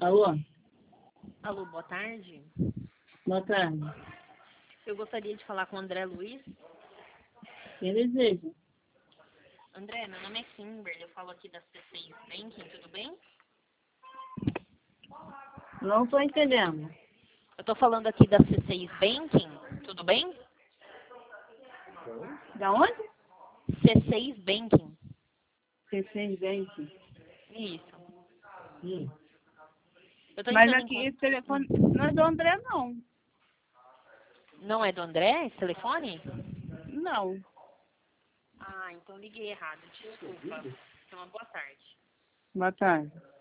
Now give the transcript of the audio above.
Alô? Alô, boa tarde. Boa tarde. Eu gostaria de falar com o André Luiz. Quem deseja? André, meu nome é Kimber, eu falo aqui da C6 Banking, tudo bem? Não estou entendendo. Eu tô falando aqui da C6 Banking, tudo bem? Da onde? C6 Banking. C6 Bank. Isso. Hum. Eu tô Mas entrando aqui em esse telefone não é do André, não. Não é do André esse telefone? Não. Ah, então liguei errado, desculpa. Então, uma boa tarde. Boa tarde.